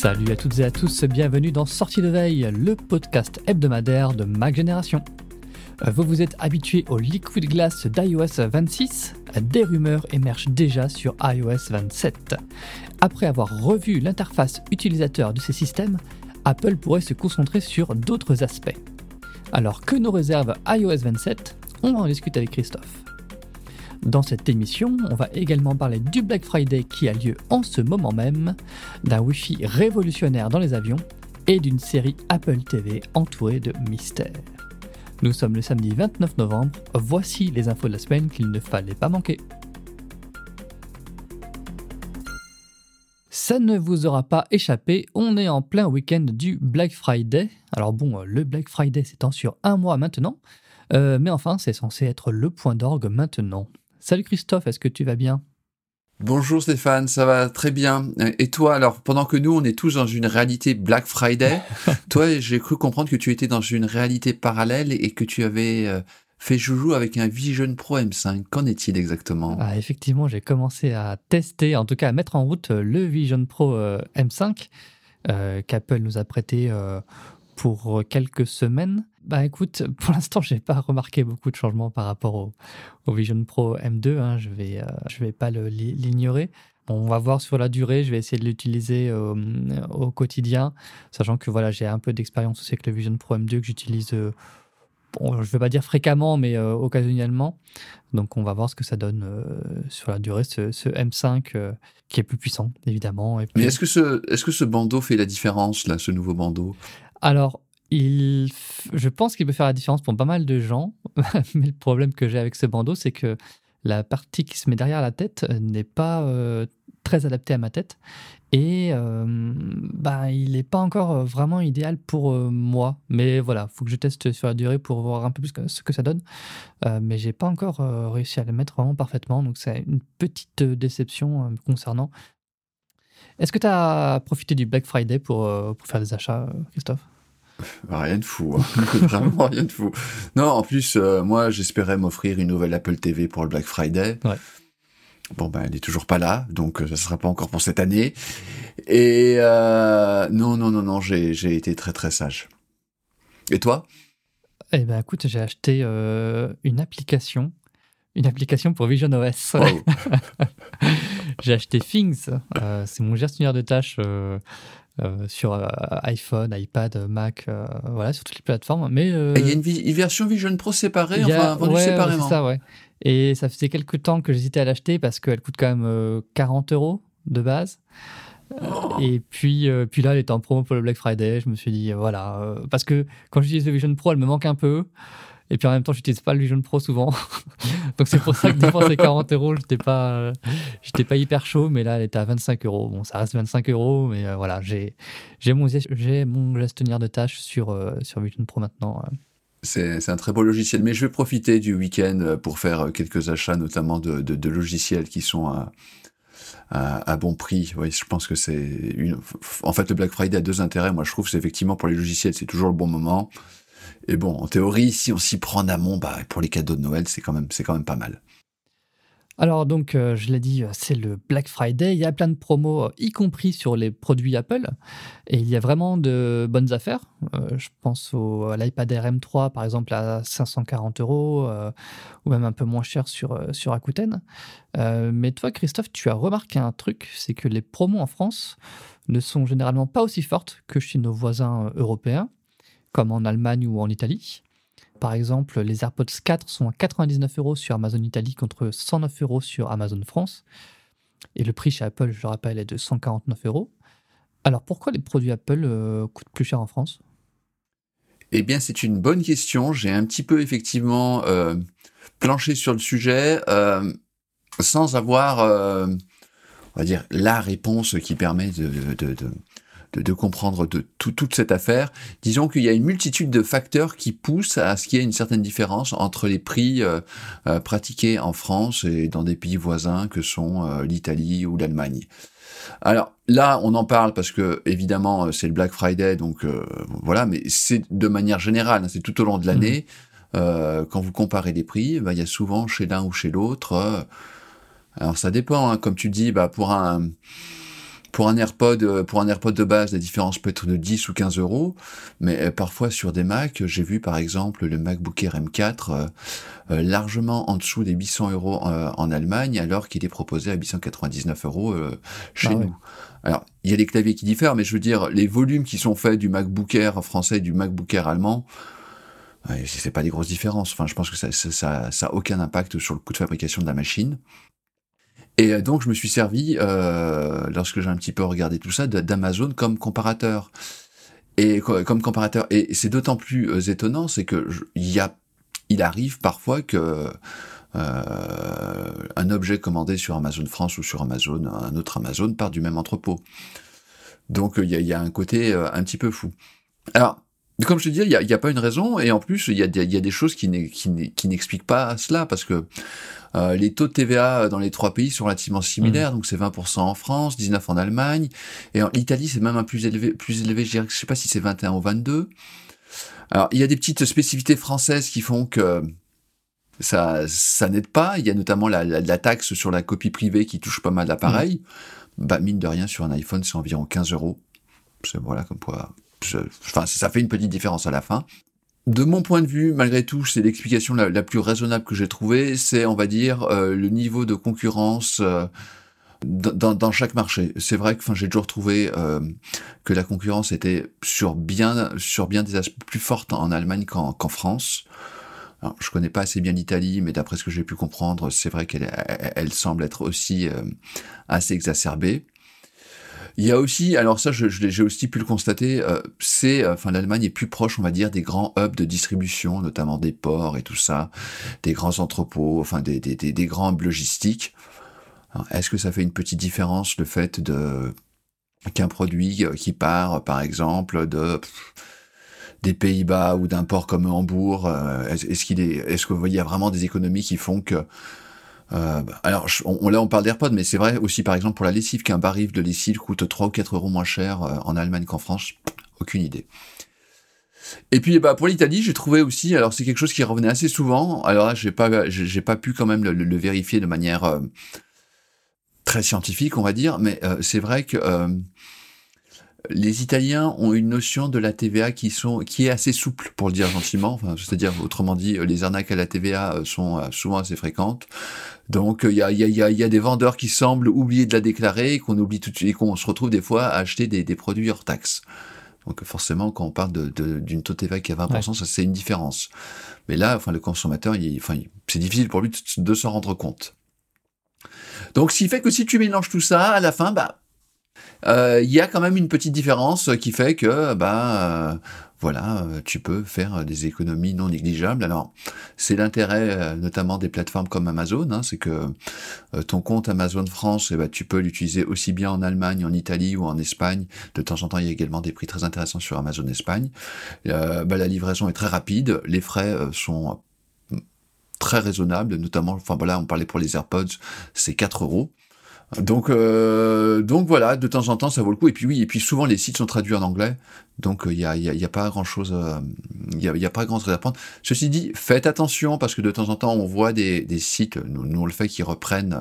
Salut à toutes et à tous, bienvenue dans Sortie de veille, le podcast hebdomadaire de Mac Génération. Vous vous êtes habitués au liquid glass d'iOS 26, des rumeurs émergent déjà sur iOS 27. Après avoir revu l'interface utilisateur de ces systèmes, Apple pourrait se concentrer sur d'autres aspects. Alors que nous réserve iOS 27 ? On va en discuter avec Christophe. Dans cette émission, on va également parler du Black Friday qui a lieu en ce moment même, d'un Wi-Fi révolutionnaire dans les avions et d'une série Apple TV entourée de mystères. Nous sommes le samedi 29 novembre, voici les infos de la semaine qu'il ne fallait pas manquer. Ça ne vous aura pas échappé, on est en plein week-end du Black Friday. Alors bon, le Black Friday s'étend sur un mois maintenant, mais enfin c'est censé être le point d'orgue maintenant. Salut Christophe, est-ce que tu vas bien ? Bonjour Stéphane, ça va très bien. Et toi, alors, pendant que nous, on est tous dans une réalité Black Friday, toi, j'ai cru comprendre que tu étais dans une réalité parallèle et que tu avais fait joujou avec un Vision Pro M5. Qu'en est-il exactement ? Effectivement, j'ai commencé à tester, en tout cas à mettre en route le Vision Pro M5 qu'Apple nous a prêté pour quelques semaines. Bah écoute, pour l'instant, j'ai pas remarqué beaucoup de changements par rapport au Vision Pro M2. Hein. Je vais pas l'ignorer. Bon, on va voir sur la durée. Je vais essayer de l'utiliser au quotidien, sachant que voilà, j'ai un peu d'expérience aussi avec le Vision Pro M2 que j'utilise. Bon, je vais pas dire fréquemment, mais occasionnellement. Donc, on va voir ce que ça donne sur la durée. Ce M5 qui est plus puissant, évidemment. Et puis... Mais est-ce que ce bandeau fait la différence là, ce nouveau bandeau ? Alors, je pense qu'il peut faire la différence pour pas mal de gens, mais le problème que j'ai avec ce bandeau, c'est que la partie qui se met derrière la tête n'est pas très adaptée à ma tête et il n'est pas encore vraiment idéal pour moi. Mais voilà, il faut que je teste sur la durée pour voir un peu plus ce que ça donne. Mais j'ai pas encore réussi à le mettre vraiment parfaitement, donc c'est une petite déception concernant. Est-ce que tu as profité du Black Friday pour faire des achats, Christophe ? Rien de fou, hein. Vraiment rien de fou. Non, en plus, moi, j'espérais m'offrir une nouvelle Apple TV pour le Black Friday. Ouais. Bon, elle n'est toujours pas là, donc ça ne sera pas encore pour cette année. Et non, j'ai été très très sage. Et toi ? Eh ben, écoute, j'ai acheté une application pour Vision OS. Oh. J'ai acheté Things, c'est mon gestionnaire de tâches sur iPhone, iPad, Mac, voilà, sur toutes les plateformes. Mais il y a une version Vision Pro séparée, vendue séparément. C'est ça, ouais. Et ça faisait quelques temps que j'hésitais à l'acheter parce qu'elle coûte quand même 40€ de base. Et puis là, elle était en promo pour le Black Friday. Je me suis dit, voilà. Parce que quand j'utilise le Vision Pro, elle me manque un peu. Et puis en même temps, je n'utilise pas le Vision Pro souvent. Donc c'est pour ça que des fois, c'est 40€. J'étais pas hyper chaud, mais là, elle était à 25€. Bon, ça reste 25€, mais voilà, j'ai mon gestionnaire de tâches sur Vision Pro maintenant. C'est un très beau logiciel. Mais je vais profiter du week-end pour faire quelques achats, notamment de logiciels qui sont à bon prix. Oui, je pense que en fait, le Black Friday a deux intérêts. Moi, je trouve que c'est effectivement pour les logiciels, c'est toujours le bon moment. Et bon, en théorie, si on s'y prend en amont, pour les cadeaux de Noël, c'est quand même pas mal. Alors donc, je l'ai dit, c'est le Black Friday. Il y a plein de promos, y compris sur les produits Apple. Et il y a vraiment de bonnes affaires. Je pense à l'iPad Air M3, par exemple, à 540€, ou même un peu moins cher sur Rakuten. Mais toi, Christophe, tu as remarqué un truc, c'est que les promos en France ne sont généralement pas aussi fortes que chez nos voisins européens, comme en Allemagne ou en Italie. Par exemple, les AirPods 4 sont à 99€ sur Amazon Italie contre 109€ sur Amazon France. Et le prix chez Apple, je le rappelle, est de 149€. Alors pourquoi les produits Apple coûtent plus cher en France ? Eh bien, c'est une bonne question. J'ai un petit peu effectivement planché sur le sujet sans avoir, on va dire, la réponse qui permet de comprendre toute cette affaire. Disons qu'il y a une multitude de facteurs qui poussent à ce qu'il y ait une certaine différence entre les prix pratiqués en France et dans des pays voisins que sont l'Italie ou l'Allemagne. Alors là, on en parle parce que évidemment c'est le Black Friday, donc voilà, mais c'est de manière générale, c'est tout au long de l'année. Quand vous comparez les prix, il y a souvent chez l'un ou chez l'autre. Alors ça dépend, hein, comme tu dis, pour pour un AirPod de base, la différence peut être de 10 ou 15 euros, mais parfois sur des Mac, j'ai vu par exemple le MacBook Air M4 largement en dessous des 800 euros en Allemagne, alors qu'il est proposé à 899 euros chez nous. Alors, il y a des claviers qui diffèrent, mais je veux dire, les volumes qui sont faits du MacBook Air français et du MacBook Air allemand, c'est pas des grosses différences. Enfin, je pense que ça a aucun impact sur le coût de fabrication de la machine. Et donc, je me suis servi, lorsque j'ai un petit peu regardé tout ça, d'Amazon comme comparateur. Et c'est d'autant plus étonnant, c'est que il arrive parfois que un objet commandé sur Amazon France ou sur Amazon, un autre Amazon, part du même entrepôt. Donc, il y a un côté un petit peu fou. Alors, comme je te dis, il y a pas une raison, et en plus, il y a des choses qui n'expliquent pas cela, parce que les taux de TVA dans les 3 pays sont relativement similaires, donc c'est 20% en France, 19% en Allemagne, et en Italie, c'est même un plus élevé, je dirais, je sais pas si c'est 21 ou 22. Alors, il y a des petites spécificités françaises qui font que ça n'aide pas. Il y a notamment la taxe sur la copie privée qui touche pas mal d'appareils. Bah, mine de rien, sur un iPhone, c'est environ 15 euros. Voilà, comme quoi, ça fait une petite différence à la fin. De mon point de vue, malgré tout, c'est l'explication la plus raisonnable que j'ai trouvée, c'est, on va dire, le niveau de concurrence dans chaque marché. C'est vrai que, j'ai toujours trouvé que la concurrence était sur bien des aspects plus forte en Allemagne qu'en France. Alors, je connais pas assez bien l'Italie, mais d'après ce que j'ai pu comprendre, c'est vrai qu'elle semble être aussi assez exacerbée. Il y a aussi, alors ça, j'ai aussi pu le constater, l'Allemagne est plus proche, on va dire, des grands hubs de distribution, notamment des ports et tout ça, des grands entrepôts, des grands hubs logistiques. Alors, est-ce que ça fait une petite différence, le fait qu'un produit qui part, par exemple, des Pays-Bas ou d'un port comme Hambourg, est-ce que vous voyez, il y a vraiment des économies qui font que alors, on parle d'AirPods, mais c'est vrai aussi, par exemple, pour la lessive, qu'un baril de lessive coûte 3 ou 4 euros moins cher en Allemagne qu'en France. Aucune idée. Et puis, pour l'Italie, j'ai trouvé aussi, alors c'est quelque chose qui revenait assez souvent. Alors là, j'ai pas pu quand même le vérifier de manière très scientifique, on va dire, mais c'est vrai que les Italiens ont une notion de la TVA qui est assez souple, pour le dire gentiment. Enfin, c'est-à-dire, autrement dit, les arnaques à la TVA sont souvent assez fréquentes. Donc, il y a des vendeurs qui semblent oublier de la déclarer et qu'on oublie tout de suite, et qu'on se retrouve des fois à acheter des produits hors taxe. Donc, forcément, quand on parle d'une taux de TVA qui est à 20%, ça, c'est une différence. Mais là, le consommateur, c'est difficile pour lui de s'en rendre compte. Donc, ce qui fait que si tu mélanges tout ça, à la fin, il y a quand même une petite différence qui fait que tu peux faire des économies non négligeables. Alors, c'est l'intérêt notamment des plateformes comme Amazon, c'est que ton compte Amazon France, tu peux l'utiliser aussi bien en Allemagne, en Italie ou en Espagne. De temps en temps, il y a également des prix très intéressants sur Amazon Espagne. La livraison est très rapide, les frais sont très raisonnables, notamment, on parlait pour les AirPods, c'est 4 euros. Donc voilà, de temps en temps ça vaut le coup. Et puis souvent les sites sont traduits en anglais, donc il y a pas grand chose, il y a pas grand chose à apprendre. Ceci dit, faites attention parce que de temps en temps on voit des sites, nous on le fait, qui reprennent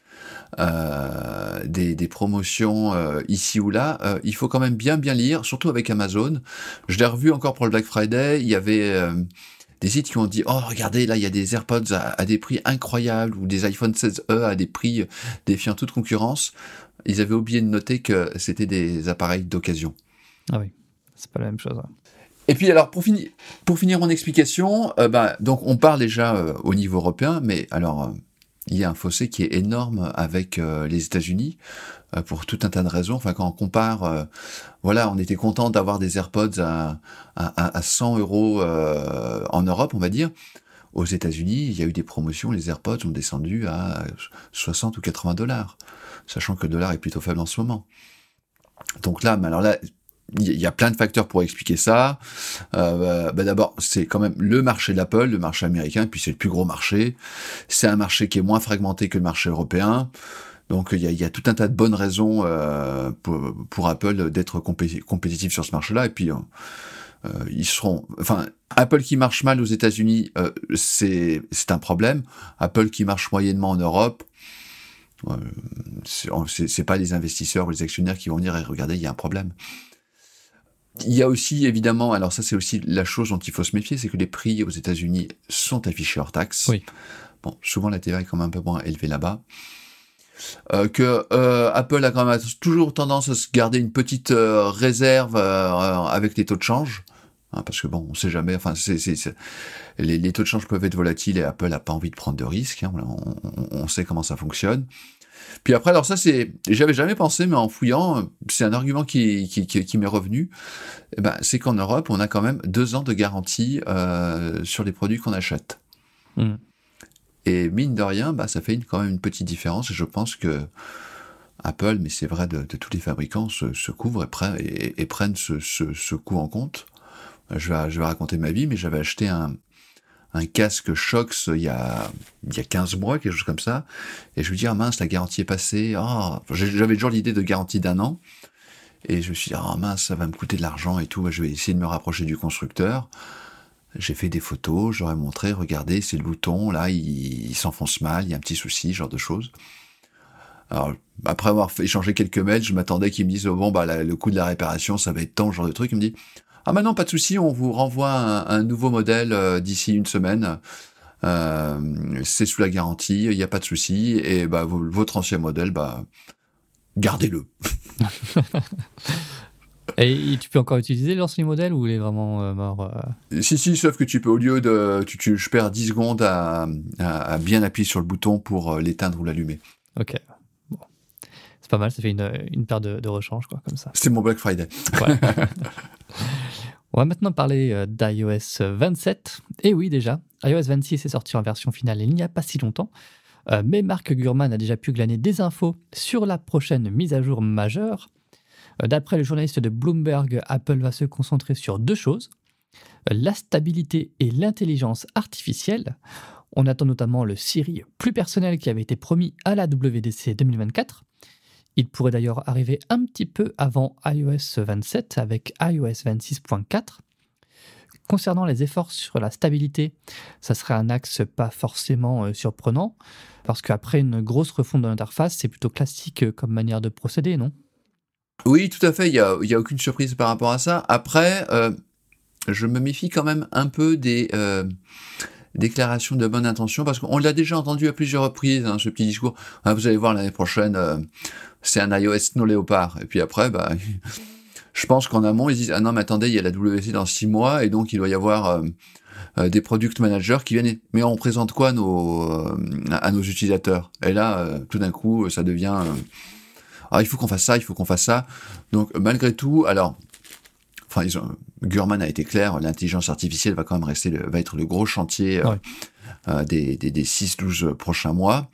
des promotions ici ou là. Il faut quand même bien lire, surtout avec Amazon. Je l'ai revu encore pour le Black Friday. Il y avait des sites qui ont dit « Oh, regardez, là, il y a des AirPods à des prix incroyables » ou des iPhone 16e à des prix défiant toute concurrence. Ils avaient oublié de noter que c'était des appareils d'occasion. Ah oui, c'est pas la même chose. Et puis, alors, pour finir mon explication, donc on parle déjà au niveau européen, mais alors, il y a un fossé qui est énorme avec les États-Unis, pour tout un tas de raisons. Quand on compare, on était content d'avoir des AirPods à 100 euros en Europe, on va dire. Aux États-Unis, il y a eu des promotions, les AirPods ont descendu à 60 ou 80 $, sachant que le dollar est plutôt faible en ce moment. Donc là, il y a plein de facteurs pour expliquer ça. D'abord, c'est quand même le marché d'Apple, le marché américain, puis c'est le plus gros marché. C'est un marché qui est moins fragmenté que le marché européen. Donc il y a tout un tas de bonnes raisons pour Apple d'être compétitif sur ce marché-là. Et puis Apple qui marche mal aux États-Unis, c'est un problème. Apple qui marche moyennement en Europe, C'est pas les investisseurs ou les actionnaires qui vont venir et regarder, il y a un problème. Il y a aussi, évidemment, alors ça c'est aussi la chose dont il faut se méfier, c'est que les prix aux États-Unis sont affichés hors taxe. Oui. Bon, souvent la TVA est quand même un peu moins élevée là-bas. Que Apple a quand même toujours tendance à se garder une petite réserve avec les taux de change. Parce que bon, on sait jamais, enfin, les taux de change peuvent être volatiles et Apple n'a pas envie de prendre de risques. On sait comment ça fonctionne. Puis après, alors ça, j'avais jamais pensé, mais en fouillant, c'est un argument qui m'est revenu. C'est qu'en Europe, on a quand même 2 ans de garantie sur les produits qu'on achète. Et mine de rien, ça fait quand même une petite différence. Et je pense que Apple, mais c'est vrai de tous les fabricants, se couvrent et prennent ce coût en compte. Je vais raconter ma vie, mais j'avais acheté un casque Shox il y a 15 mois, quelque chose comme ça, et je me dis, mince, la garantie est passée. J'avais toujours l'idée de garantie d'1 an, et je me suis dit, mince, ça va me coûter de l'argent et tout, je vais essayer de me rapprocher du constructeur. J'ai fait des photos, j'aurais montré, regardez, c'est le bouton, là, il s'enfonce mal, il y a un petit souci, ce genre de choses. Alors, après avoir échangé quelques mails, je m'attendais qu'ils me disent, le coût de la réparation, ça va être tant, ce genre de truc. Il me dit, non, pas de souci, on vous renvoie un nouveau modèle d'ici une semaine. C'est sous la garantie, il n'y a pas de souci. Et votre ancien modèle, gardez-le. Et tu peux encore utiliser l'ancien modèle ou il est vraiment mort Si, sauf que tu peux, au lieu de... je perds 10 secondes à bien appuyer sur le bouton pour l'éteindre ou l'allumer. Ok. Bon. C'est pas mal, ça fait une paire de rechange, quoi, comme ça. C'est mon Black Friday. Ouais. On va maintenant parler d'iOS 27. Et oui, déjà, iOS 26 est sorti en version finale il n'y a pas si longtemps. Mais Mark Gurman a déjà pu glaner des infos sur la prochaine mise à jour majeure. D'après le journaliste de Bloomberg, Apple va se concentrer sur 2 choses. La stabilité et l'intelligence artificielle. On attend notamment le Siri plus personnel qui avait été promis à la WWDC 2024. Il pourrait d'ailleurs arriver un petit peu avant iOS 27 avec iOS 26.4. Concernant les efforts sur la stabilité, ça serait un axe pas forcément surprenant, parce qu'après une grosse refonte de l'interface, c'est plutôt classique comme manière de procéder, non ? Oui, tout à fait, il y a aucune surprise par rapport à ça. Après, je me méfie quand même un peu des déclarations de bonne intention, parce qu'on l'a déjà entendu à plusieurs reprises, ce petit discours. Vous allez voir l'année prochaine, c'est un iOS Snow Leopard. Et puis après, je pense qu'en amont, ils disent, non, mais attendez, il y a la WWDC dans 6 mois, et donc il doit y avoir des product managers qui viennent, mais on présente quoi à nos utilisateurs? Et là, tout d'un coup, ça devient... il faut qu'on fasse ça, il faut qu'on fasse ça. Donc, malgré tout, Gurman a été clair, l'intelligence artificielle va quand même va être le gros chantier des 6-12 prochains mois.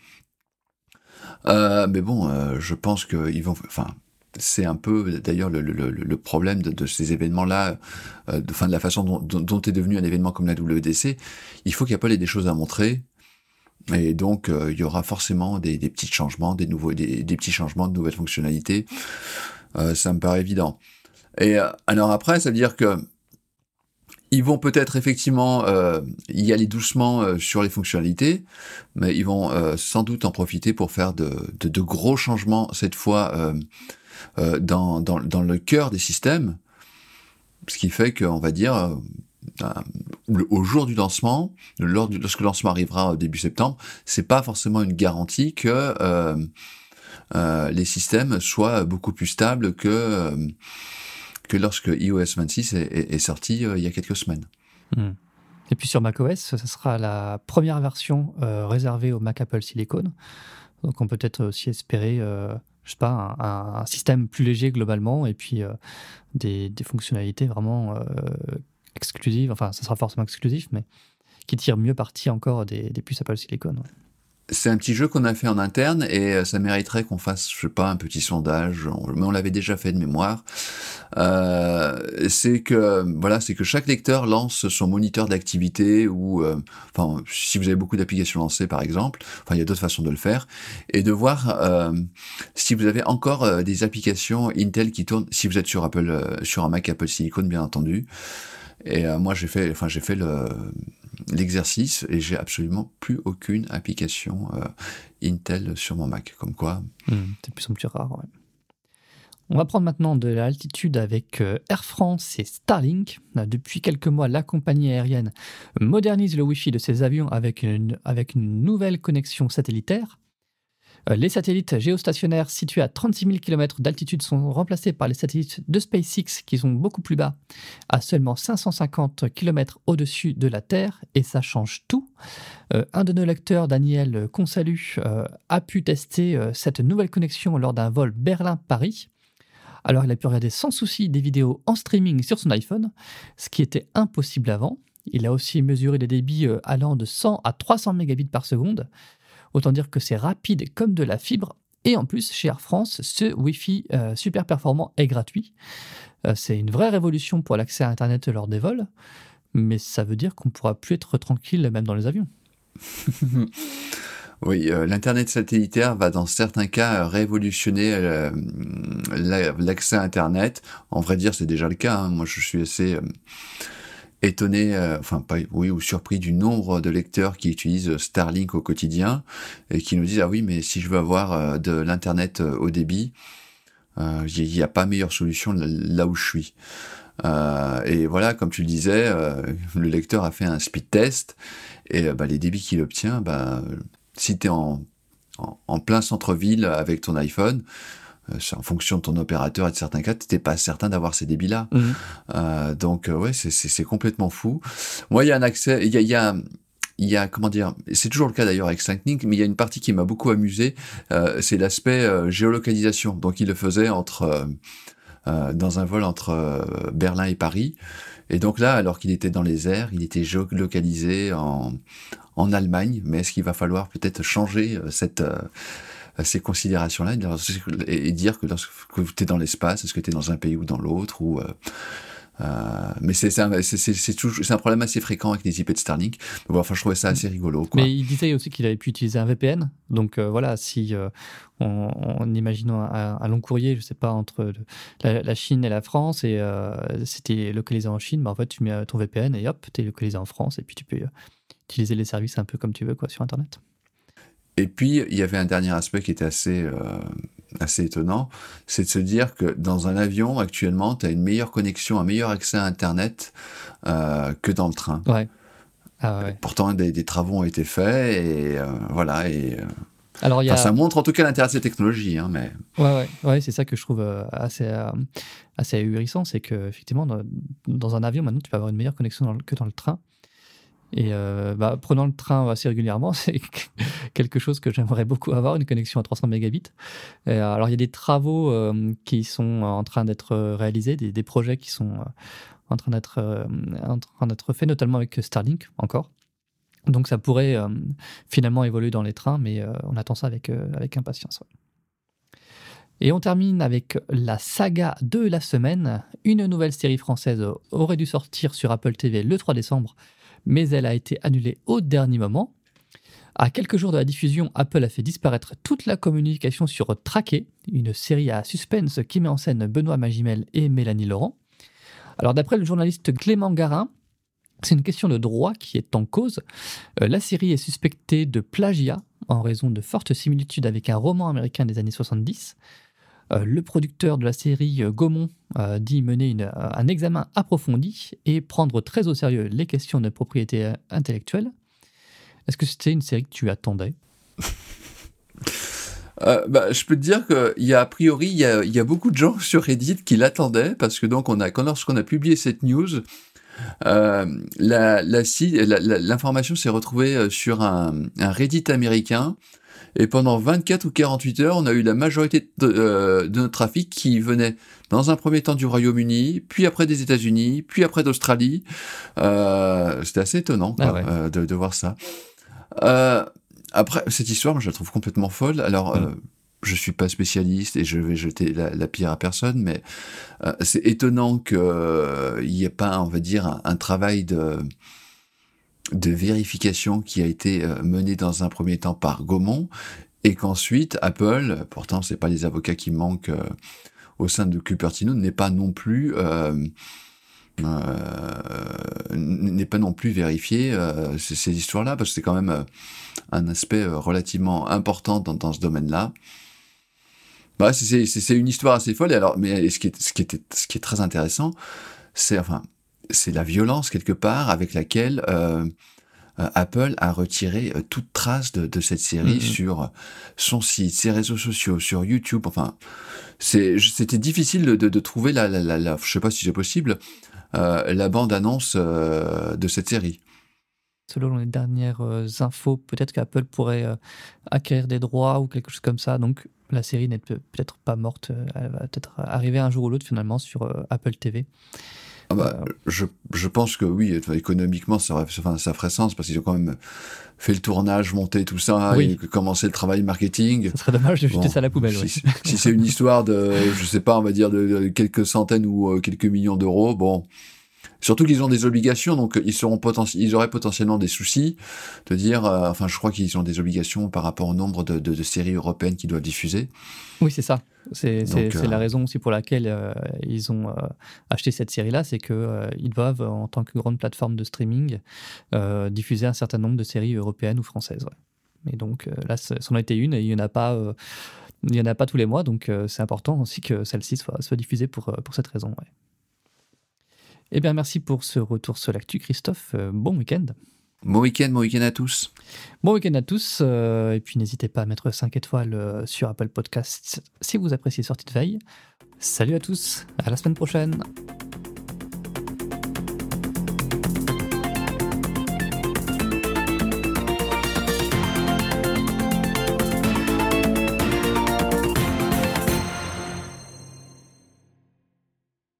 Mais bon, je pense qu'ils vont... c'est un peu, d'ailleurs, le problème de ces événements-là, de la façon dont est devenu un événement comme la WWDC. Il faut qu'Apple ait des choses à montrer. Et donc, il y aura forcément des petits changements, des petits changements, de nouvelles fonctionnalités. Ça me paraît évident. Et alors après, ça veut dire que ils vont peut-être effectivement y aller doucement sur les fonctionnalités, mais ils vont sans doute en profiter pour faire de gros changements, cette fois dans le cœur des systèmes, ce qui fait qu'on va dire... au jour du lancement, lorsque le lancement arrivera début septembre, c'est pas forcément une garantie que les systèmes soient beaucoup plus stables que lorsque iOS 26 est sorti il y a quelques semaines. Et puis sur macOS, ça sera la première version réservée au Mac Apple Silicon. Donc on peut peut-être aussi espérer, un système plus léger globalement, et puis des fonctionnalités vraiment exclusives. Enfin, ça sera forcément exclusif, mais qui tirent mieux parti encore des puces Apple Silicon. Ouais. C'est un petit jeu qu'on a fait en interne et ça mériterait qu'on fasse, un petit sondage, mais on l'avait déjà fait de mémoire. C'est que chaque lecteur lance son moniteur d'activité ou, si vous avez beaucoup d'applications lancées par exemple, il y a d'autres façons de le faire, et de voir si vous avez encore des applications Intel qui tournent, si vous êtes sur un Mac Apple Silicon bien entendu. Et moi, j'ai fait l'exercice et j'ai absolument plus aucune application Intel sur mon Mac. Comme quoi. C'est de plus en plus rare, ouais. On va prendre maintenant de l'altitude avec Air France et Starlink. Depuis quelques mois, la compagnie aérienne modernise le Wi-Fi de ses avions avec une nouvelle connexion satellitaire. Les satellites géostationnaires situés à 36 000 km d'altitude sont remplacés par les satellites de SpaceX qui sont beaucoup plus bas, à seulement 550 km au-dessus de la Terre, et ça change tout. Un de nos lecteurs, Daniel Consalu, a pu tester cette nouvelle connexion lors d'un vol Berlin-Paris. Alors, il a pu regarder sans souci des vidéos en streaming sur son iPhone, ce qui était impossible avant. Il a aussi mesuré des débits allant de 100 à 300 mégabits par seconde. Autant dire que c'est rapide comme de la fibre. Et en plus, chez Air France, ce Wi-Fi super performant est gratuit. C'est une vraie révolution pour l'accès à Internet lors des vols, mais ça veut dire qu'on ne pourra plus être tranquille même dans les avions. Oui, l'Internet satellitaire va dans certains cas révolutionner l'accès à Internet. En vrai dire, c'est déjà le cas. Moi, je suis assez étonné, ou surpris du nombre de lecteurs qui utilisent Starlink au quotidien et qui nous disent « Ah oui, mais si je veux avoir de l'Internet haut débit, il n'y a pas meilleure solution là où je suis. » Et voilà, comme tu le disais, le lecteur a fait un speed test et les débits qu'il obtient, si tu es en plein centre-ville avec ton iPhone, c'est en fonction de ton opérateur et de certains cas, tu n'es pas certain d'avoir ces débits-là. Donc, c'est complètement fou. Moi, il y a un accès... Il y a, comment dire, c'est toujours le cas d'ailleurs avec Starlink, mais il y a une partie qui m'a beaucoup amusé, c'est l'aspect géolocalisation. Donc, il le faisait dans un vol entre Berlin et Paris. Et donc là, alors qu'il était dans les airs, il était géolocalisé en Allemagne. Mais est-ce qu'il va falloir peut-être changer ces considérations-là et dire que lorsque tu es dans l'espace, est-ce que tu es dans un pays ou dans l'autre mais c'est un problème assez fréquent avec les IP de Starlink. Donc, je trouvais ça assez rigolo, quoi. Mais il disait aussi qu'il avait pu utiliser un VPN. Donc voilà, si en imaginant un long courrier, je sais pas, entre la Chine et la France, et c'était localisé en Chine, en fait, tu mets ton VPN et hop, tu es localisé en France, et puis tu peux utiliser les services un peu comme tu veux, quoi, sur Internet. Et puis, il y avait un dernier aspect qui était assez étonnant, c'est de se dire que dans un avion, actuellement, tu as une meilleure connexion, un meilleur accès à Internet que dans le train. Ouais. Ah, ouais. Pourtant, des travaux ont été faits, et voilà. Alors, ça montre en tout cas l'intérêt de ces technologies. Mais... Ouais, c'est ça que je trouve assez ahurissant, c'est qu'effectivement, dans un avion, maintenant, tu peux avoir une meilleure connexion que dans le train. Et prenant le train assez régulièrement, c'est quelque chose que j'aimerais beaucoup avoir, une connexion à 300 mégabits. Alors, il y a des travaux qui sont en train d'être réalisés, des projets qui sont en train d'être faits, notamment avec Starlink encore. Donc, ça pourrait finalement évoluer dans les trains, mais on attend ça avec impatience. Ouais. Et on termine avec la saga de la semaine. Une nouvelle série française aurait dû sortir sur Apple TV le 3 décembre, mais elle a été annulée au dernier moment. À quelques jours de la diffusion, Apple a fait disparaître toute la communication sur Traqué, une série à suspense qui met en scène Benoît Magimel et Mélanie Laurent. Alors d'après le journaliste Clément Garin, c'est une question de droit qui est en cause. La série est suspectée de plagiat en raison de fortes similitudes avec un roman américain des années 70. Le producteur de la série, Gaumont, dit mener un examen approfondi et prendre très au sérieux les questions de propriété intellectuelle. Est-ce que c'était une série que tu attendais ? Je peux te dire qu'il y a, a priori, il y a beaucoup de gens sur Reddit qui l'attendaient, parce que donc lorsqu'on a publié cette news, l'information s'est retrouvée sur un Reddit américain. Et pendant 24 ou 48 heures, on a eu la majorité de notre trafic qui venait dans un premier temps du Royaume-Uni, puis après des États-Unis, puis après d'Australie. C'était assez étonnant de voir ça. Après, cette histoire, moi, je la trouve complètement folle. Alors, je suis pas spécialiste et je vais jeter la pierre à personne, mais c'est étonnant qu'il n'y ait pas, on va dire, un travail de vérification qui a été menée dans un premier temps par Gaumont, et qu'ensuite Apple, pourtant c'est pas les avocats qui manquent au sein de Cupertino, n'est pas non plus n'est pas non plus vérifiée, ces histoires-là, parce que c'est quand même un aspect relativement important dans ce domaine-là. Bah, c'est une histoire assez folle. Et alors, mais ce qui est très intéressant, c'est la violence quelque part avec laquelle Apple a retiré toute trace de cette série sur son site, ses réseaux sociaux, sur YouTube. Enfin, c'était difficile de trouver je sais pas si c'est possible, la bande-annonce de cette série. Selon les dernières infos, peut-être qu'Apple pourrait acquérir des droits ou quelque chose comme ça. Donc la série n'est peut-être pas morte. Elle va peut-être arriver un jour ou l'autre finalement sur Apple TV. Ah bah, je pense que oui, économiquement, ça ferait sens parce qu'ils ont quand même fait le tournage, monté tout ça, Oui. et commencé le travail marketing. Ça serait dommage de jeter ça à la poubelle. Si c'est une histoire de, je sais pas, on va dire de quelques centaines ou quelques millions d'euros, bon. Surtout qu'ils ont des obligations, donc ils auraient potentiellement des soucis de dire, je crois qu'ils ont des obligations par rapport au nombre de séries européennes qu'ils doivent diffuser. Oui, c'est ça. C'est la raison aussi pour laquelle ils ont acheté cette série-là, c'est qu'ils doivent, en tant que grande plateforme de streaming, diffuser un certain nombre de séries européennes ou françaises. Ouais. Et donc là, c'en a été une, et il y en a pas tous les mois, donc c'est important aussi que celle-ci soit diffusée pour cette raison. Ouais. Eh bien, merci pour ce retour sur l'actu, Christophe. Bon week-end. Bon week-end à tous. Bon week-end à tous. Et puis, n'hésitez pas à mettre 5 étoiles sur Apple Podcasts si vous appréciez Sortie de Veille. Salut à tous. À la semaine prochaine.